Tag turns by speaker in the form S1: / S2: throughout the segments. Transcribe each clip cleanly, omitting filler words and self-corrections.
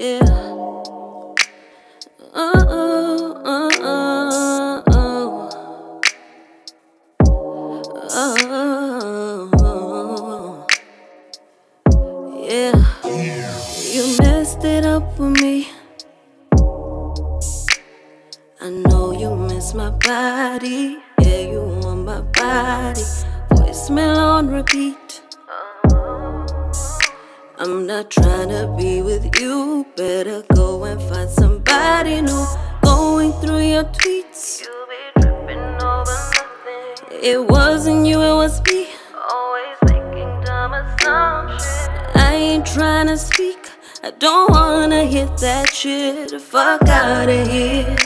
S1: Yeah. Oh, oh, oh, oh, oh, oh, yeah. You messed it up with me. I know you miss my body. Yeah, you want my body. Voicemail on repeat. I'm not trying to be with you. Better go and find somebody new. Going through your tweets, you be tripping over nothing. It wasn't you, it was me. Always making dumb assumptions. I ain't trying to speak. I don't wanna hear that shit. Fuck out of here.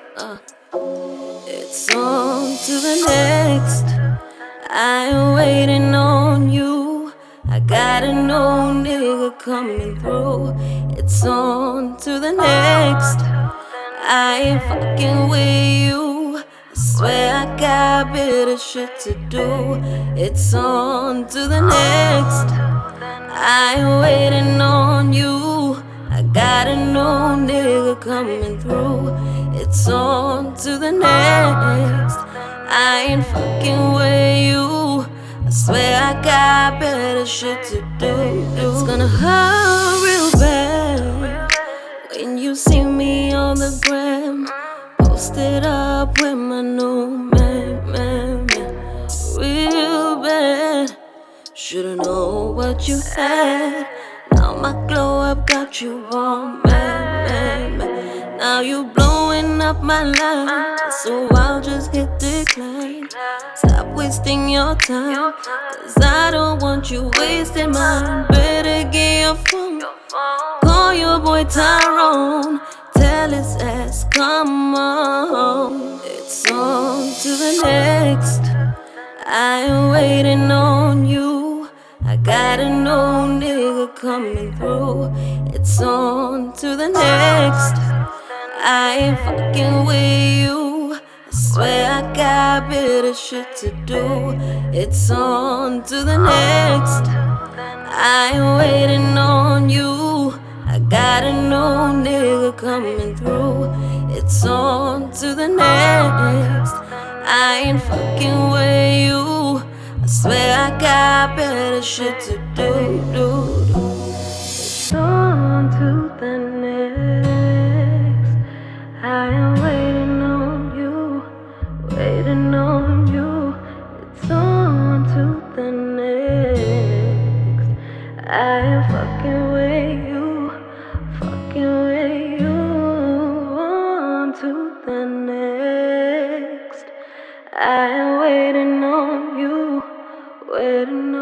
S1: It's on to the next. I ain't waiting on you. I got a no nigga coming through. It's on to the next. I ain't fucking with you. I swear I got better shit to do. It's on to the next. I ain't waiting on you. I got a no nigga coming through. It's on to the next. I ain't fucking with you. I swear I got better shit to do. It's gonna hurt real bad when you see me on the gram, posted up with my new man. Real bad. Should've known what you had. Now my glow up got you on, man. Now you blowing up my line, so I'll just hit decline. Stop wasting your time, cause I don't want you wasting mine. Better get your phone, call your boy Tyrone, tell his ass come on. It's on to the next. I ain't waiting on you. I got a no nigga coming through. It's on to the next. I ain't fucking with you. I swear I got better shit to do. It's on to the next. I ain't waiting on you. I got a no nigga coming through. It's on to the next. I ain't fucking with you. I swear I got better shit to do. It's on to the next. I ain't waiting on you, waiting on you. It's on to the next. I ain't fucking with you, fucking with you. On to the next. I ain't waiting on you, waiting